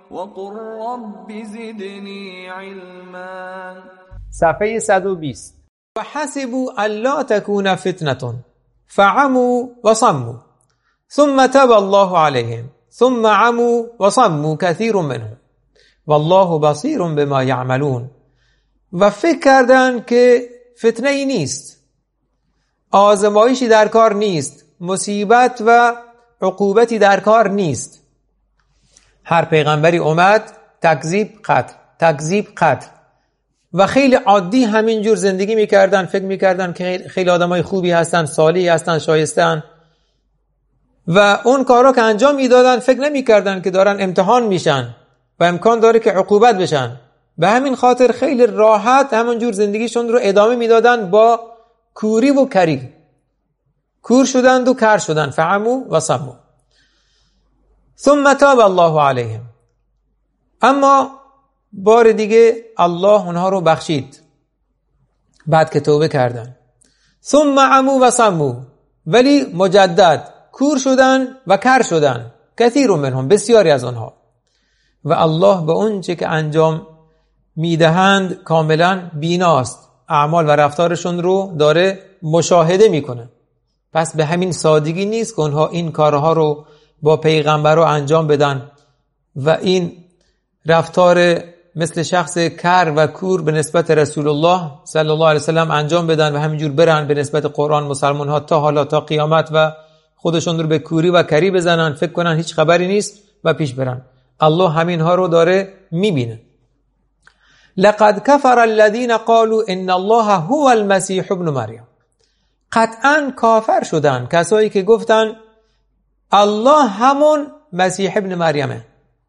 وقل رب زدني علما. صفحه 120. وحسبوا الا تكون فتنة فعموا وصموا ثم تاب الله عليهم ثم عموا وصموا كثير منهم والله بصیر بما یعملون. و فکر کردن که فتنه ای نیست، آزمایشی در کار نیست، مصیبت و عقوبتی در کار نیست. هر پیغمبری اومد تکذیب قتل، تکذیب قتل، و خیلی عادی همینجور زندگی میکردن، فکر میکردن که خیلی آدمای خوبی هستن، صالحی هستن، شایستن، و اون کارا که انجام میدادن فکر نمیکردن که دارن امتحان میشن و امکان داره که عقوبت بشن. به همین خاطر خیلی راحت همونجور زندگیشون رو ادامه میدادن با کوری و کری. کور شدند و کر شدند. فعمو و صمو. ثم تاب الله علیهم. اما بار دیگه الله اونها رو بخشید بعد که توبه کردن. ثم عمو و صمو، ولی مجدد کور شدن و کر شدن. کثیر منهم، بسیاری از آنها. و الله به اون چه که انجام میدهند کاملا بیناست، اعمال و رفتارشون رو داره مشاهده میکنه. پس به همین سادگی نیست که اونها این کارها رو با پیغمبرها انجام بدن و این رفتار مثل شخص کر و کور به نسبت رسول الله صلی الله علیه وسلم انجام بدن و همینجور برن به نسبت قرآن مسلمان ها تا حالا تا قیامت و خودشون رو به کوری و کری بزنن، فکر کنن هیچ خبری نیست و پیش برن. الله همینها رو داره میبینه. لقد كفر الذين قالوا ان الله هو المسيح ابن مریم. قطعا کافر شدن کسایی که گفتن الله همون مسیح ابن مریمه.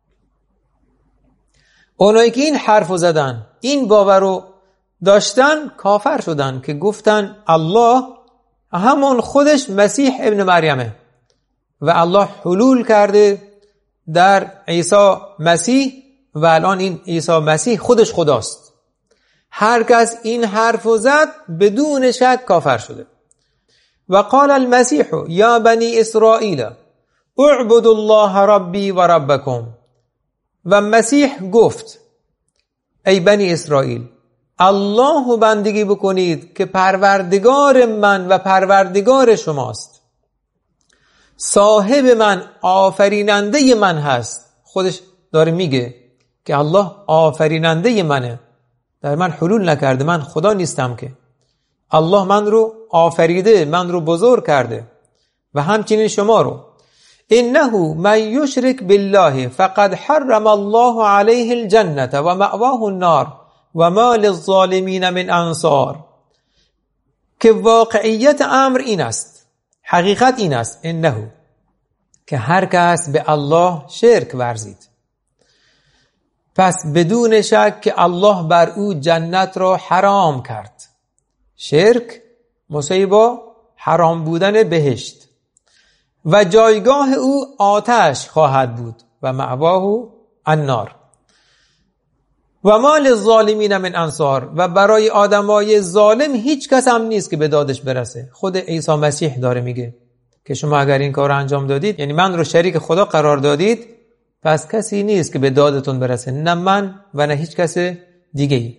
اونایی که این حرفو زدن، این باورو داشتن، کافر شدن که گفتن الله همون خودش مسیح ابن مریمه و الله حلول کرده در عیسی مسیح و الان این عیسی مسیح خودش خداست. هر کس این حرفو زد بدون شک کافر شده. و قال المسیح یا بنی اسرائیل اعبدوا الله ربی و ربکم. و مسیح گفت ای بنی اسرائیل الله بندگی بکنید که پروردگار من و پروردگار شماست، صاحب من، آفریننده من هست. خودش داره میگه که الله آفریننده منه، در من حلول نکرده، من خدا نیستم که. الله من رو آفریده، من رو بزرگ کرده و همچنین شما رو. انه من یشرک بالله فقد حرم الله علیه الجنة و مأواه النار و ما للظالمین من انصار. که واقعیت امر این است، حقیقت این است، انه که هر کس به الله شرک ورزید پس بدون شک که الله بر او جنت را حرام کرد. شرک مصیبه حرام بودن بهشت و جایگاه او آتش خواهد بود و مأواه النار و ما للظالمین من انصار. و برای آدمای ظالم هیچ کس هم نیست که به دادش برسه. خود عیسی مسیح داره میگه که شما اگر این کار انجام دادید، یعنی من رو شریک خدا قرار دادید، پس کسی نیست که به دادتون برسه، نه من و نه هیچ کس دیگه ای.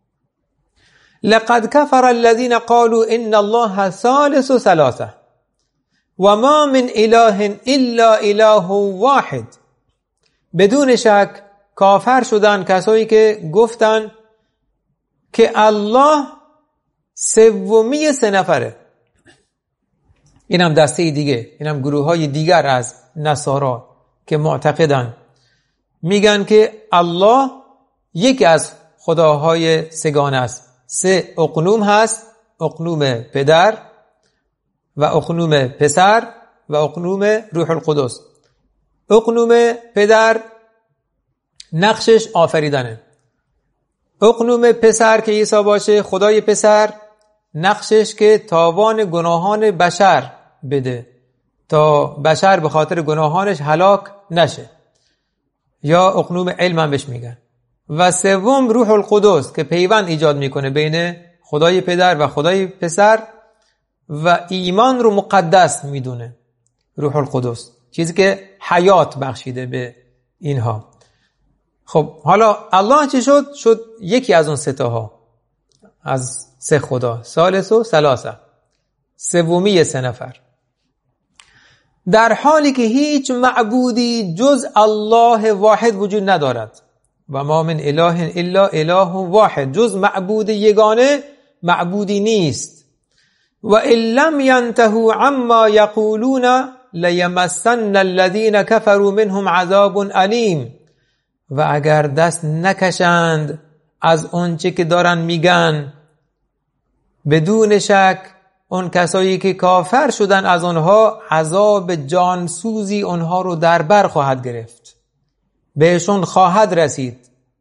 لقد كفر الذين قالوا ان الله ثالث ثلاثه و ما من اله الا اله واحد. بدون شک کافر شدن کسایی که گفتن که الله سومی سه نفره. اینم دسته دیگه، اینم گروه های دیگر از نصارا که معتقدن، میگن که الله یکی از خداهای سگانه است. سه اقنوم هست، اقنوم پدر و اقنوم پسر و اقنوم روح القدس. اقنوم پدر نقشش آفریدنه. اقنوم پسر که عیسی باشه، خدای پسر نقشش که تاوان گناهان بشر بده تا بشر به خاطر گناهانش هلاک نشه، یا اقنوم علم هم بهش میگن. و سوم روح القدس که پیوند ایجاد میکنه بین خدای پدر و خدای پسر و ایمان رو مقدس میدونه. روح القدس چیزی که حیات بخشیده به اینها. خب حالا الله چی شد؟ شد یکی از اون ستاها، از سه خدا، ثالث و ثلاثه، سومی سه نفر، در حالی که هیچ معبودی جز الله واحد وجود ندارد. و ما من اله الا اله واحد، جز معبود یگانه معبودی نیست. و ان لم ينتهوا عما يقولون لیمسن الذين كفروا منهم عذاب علیم. و اگر دست نکشند از اونچه که دارن میگن، بدون شک اون کسایی که کافر شدن از اونها عذاب جانسوزی اونها رو در بر خواهد گرفت، بهشون خواهد رسید.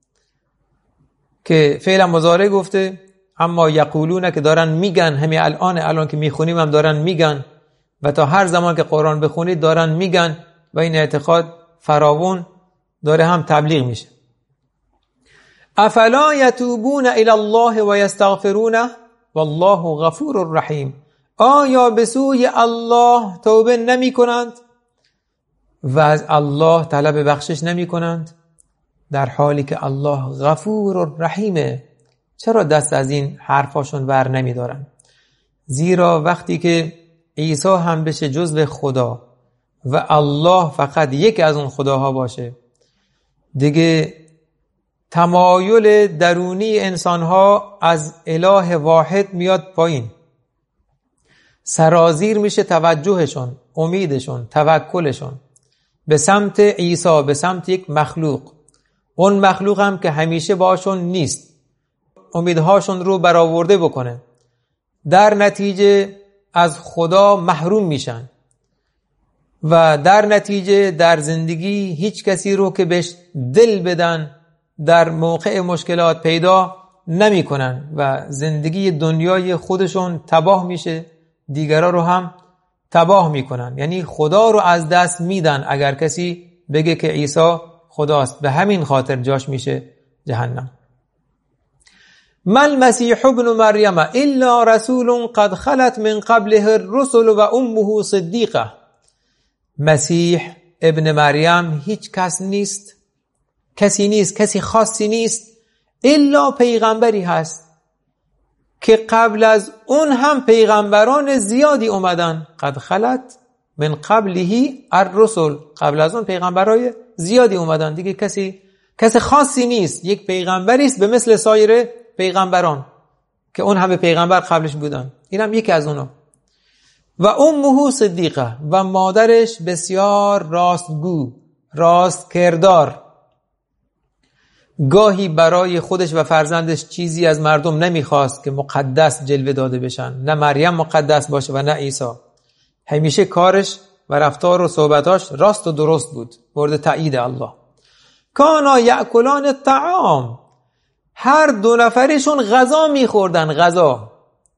که فعل مضارع گفته، اما یقولون که دارن میگن، همین الان که میخونیم هم دارن میگن و تا هر زمان که قرآن بخونید دارن میگن و این اعتقاد فراوون داره هم تبلیغ میشه. افلا یتوبون الی الله و یستغفرونه والله غفور رحیم. آیا به سوی الله توبه نمی کنند و از الله طلب بخشش نمی کنند، در حالی که الله غفور رحیمه؟ چرا دست از این حرفاشون ور نمی دارن؟ زیرا وقتی که عیسی هم بشه جزو خدا و الله فقط یک از اون خداها باشه، دیگه تمایل درونی انسانها از اله واحد میاد پایین، سرازیر میشه توجهشون، امیدشون، توکلشون به سمت عیسی، به سمت یک مخلوق. اون مخلوق هم که همیشه باشون نیست، امیدهاشون رو برآورده بکنه، در نتیجه از خدا محروم میشن و در نتیجه در زندگی هیچ کسی رو که بهش دل بدن در موقع مشکلات پیدا نمی کنن و زندگی دنیای خودشون تباه میشه، دیگران رو هم تباه میکنن. یعنی خدا رو از دست میدن اگر کسی بگه که عیسی خداست، به همین خاطر جاش میشه جهنم. مل مسیح ابن مریم الا رسول قد خلت من قبله الرسل و امه صدیقه. مسیح ابن مریم هیچ کس نیست، کسی خاصی نیست، الا پیغمبری هست که قبل از اون هم پیغمبران زیادی اومدن. قد خلت من قبله الرسل، قبل از اون پیغمبرای زیادی اومدن، دیگه کسی خاصی نیست، یک پیغمبری است به مثل سایر پیغمبران که اون همه پیغمبر قبلش بودن، اینم یکی از اونا. و امه صدیقه، و مادرش بسیار راستگو، راست کردار. گاهی برای خودش و فرزندش چیزی از مردم نمیخواست که مقدس جلوه داده بشن، نه مریم مقدس باشه و نه عیسی. همیشه کارش و رفتار و صحبتاش راست و درست بود، مورد تایید الله. کانا یأکلان الطعام، هر دو نفرشون غذا میخوردن. غذا،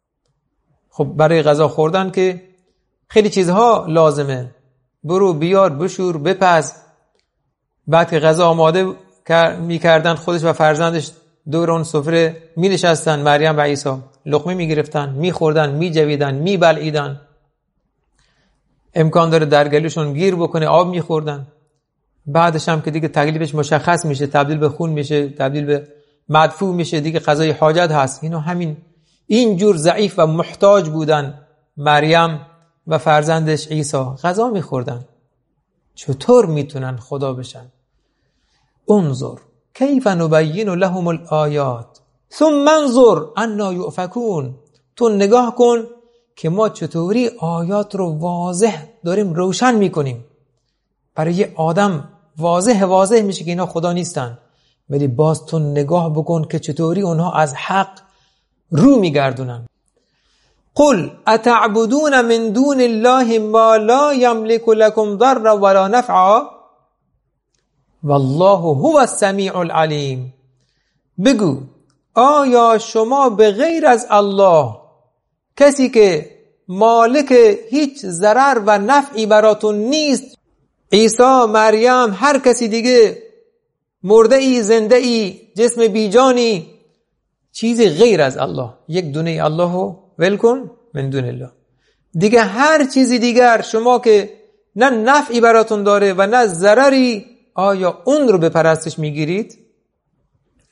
خب برای غذا خوردن که خیلی چیزها لازمه، برو بیار بشور بپز. بعد که غذا آماده میکردن خودش و فرزندش دور اون سفره می نشستن، مریم و عیسی لقمه می گرفتن، می خوردن، می جویدن، می بلعیدن، امکان داره در گلوشون گیر بکنه، آب می خوردن. بعدش هم که دیگه تکلیفش مشخص میشه، تبدیل به خون میشه، تبدیل به مدفوع میشه، دیگه قضای حاجت هست. اینو اینجور ضعیف و محتاج بودن مریم و فرزندش عیسی، غذا می خوردن. چطور میتونن خدا بشن؟ انظر کیف نبین لهم الآیات ثم انظر انا یؤفکون. تو نگاه کن که ما چطوری آیات رو واضح داریم روشن میکنیم. برای یه آدم واضح میشه که اینا خدا نیستن، ولی باز تو نگاه بکن که چطوری اونها از حق رو میگردونن. قل اتعبدون من دون الله ما لا یملک لكم ضرا ولا نفعا والله هو السمیع العلیم. بگو آیا شما به غیر از الله، کسی که مالک هیچ ضرر و نفعی براتون نیست، عیسی، مریم، هر کسی دیگه، مرده ای، زنده ای، جسم بیجانی، چیزی غیر از الله، یک دونه الله رو ول کن، من دون الله، دیگه هر چیزی دیگر شما که نه نفعی براتون داره و نه ضرری، آیا اون رو به پرستش میگیرید؟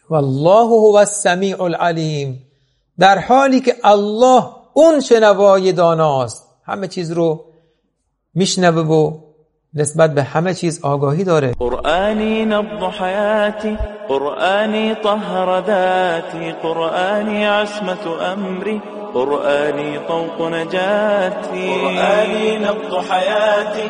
والله هو السمیع العلیم، در حالی که الله اون شنوای داناست، همه چیز رو میشنوه و نسبت به همه چیز آگاهی داره. قرآنی نبض حیاتی، قرآنی طهر ذاتی، قرآنی عصمت امری، قرآنی طوق نجاتی، قرآنی نبض حیاتی.